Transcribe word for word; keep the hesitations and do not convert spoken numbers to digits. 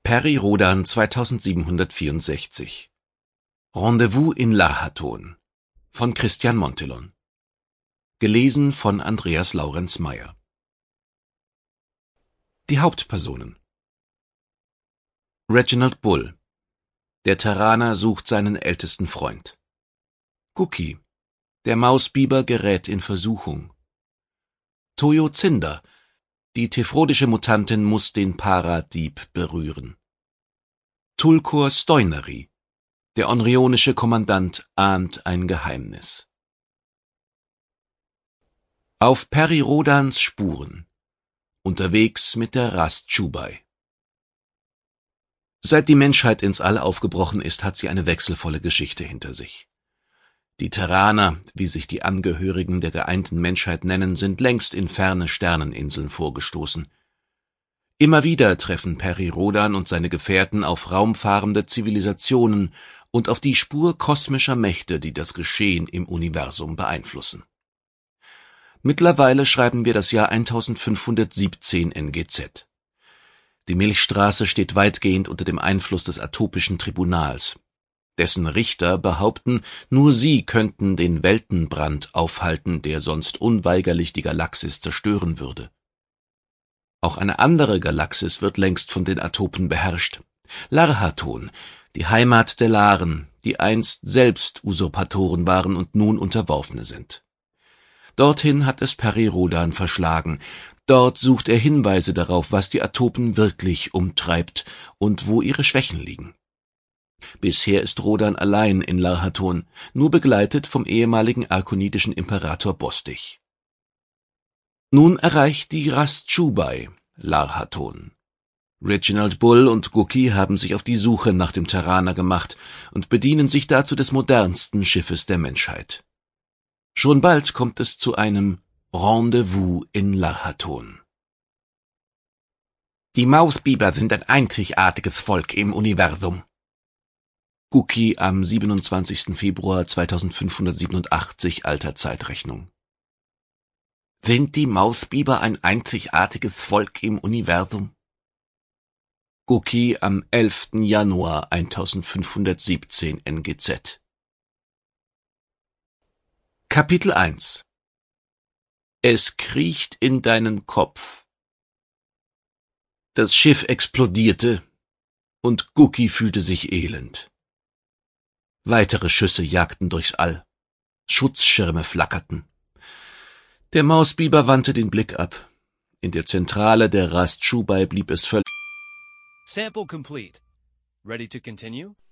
Perry Rhodan zweitausendsiebenhundertvierundsechzig. Rendezvous in Larhaton von Christian Montellon. Gelesen von Andreas Laurenz Meyer. Die Hauptpersonen: Reginald Bull. Der Terraner sucht seinen ältesten Freund. Cookie. Der Mausbiber gerät in Versuchung. Toyo Zinder. Die tefrodische Mutantin muss den Paradieb berühren. Tulkur Stoinery. Der onrionische Kommandant ahnt ein Geheimnis. Auf Perry Rhodans Spuren. Unterwegs mit der Rast Chubai. Seit die Menschheit ins All aufgebrochen ist, hat sie eine wechselvolle Geschichte hinter sich. Die Terraner, wie sich die Angehörigen der geeinten Menschheit nennen, sind längst in ferne Sterneninseln vorgestoßen. Immer wieder treffen Perry Rhodan und seine Gefährten auf raumfahrende Zivilisationen und auf die Spur kosmischer Mächte, die das Geschehen im Universum beeinflussen. Mittlerweile schreiben wir das Jahr eintausendfünfhundertsiebzehn N G Z. Die Milchstraße steht weitgehend unter dem Einfluss des Atopischen Tribunals. Dessen Richter behaupten, nur sie könnten den Weltenbrand aufhalten, der sonst unweigerlich die Galaxis zerstören würde. Auch eine andere Galaxis wird längst von den Atopen beherrscht. Larhaton, die Heimat der Laren, die einst selbst Usurpatoren waren und nun Unterworfene sind. Dorthin hat es Perry Rhodan verschlagen. Dort sucht er Hinweise darauf, was die Atopen wirklich umtreibt und wo ihre Schwächen liegen. Bisher ist Rhodan allein in Larhaton, nur begleitet vom ehemaligen arkonidischen Imperator Bostich. Nun erreicht die Rast Chubai Larhaton. Reginald Bull und Cookie haben sich auf die Suche nach dem Terraner gemacht und bedienen sich dazu des modernsten Schiffes der Menschheit. Schon bald kommt es zu einem Rendezvous in Larhaton. Die Mausbiber sind ein einzigartiges Volk im Universum. Cookie am siebenundzwanzigsten Februar zweitausendfünfhundertsiebenundachtzig alter Zeitrechnung. Sind die Mausbiber ein einzigartiges Volk im Universum? Cookie am elften Januar eintausendfünfhundertsiebzehn N G Z. Kapitel eins. Es kriecht in deinen Kopf. Das Schiff explodierte und Cookie fühlte sich elend. Weitere Schüsse jagten durchs All. Schutzschirme flackerten. Der Mausbiber wandte den Blick ab. In der Zentrale der Rast Chubai blieb es völlig. Sample complete. Ready to continue?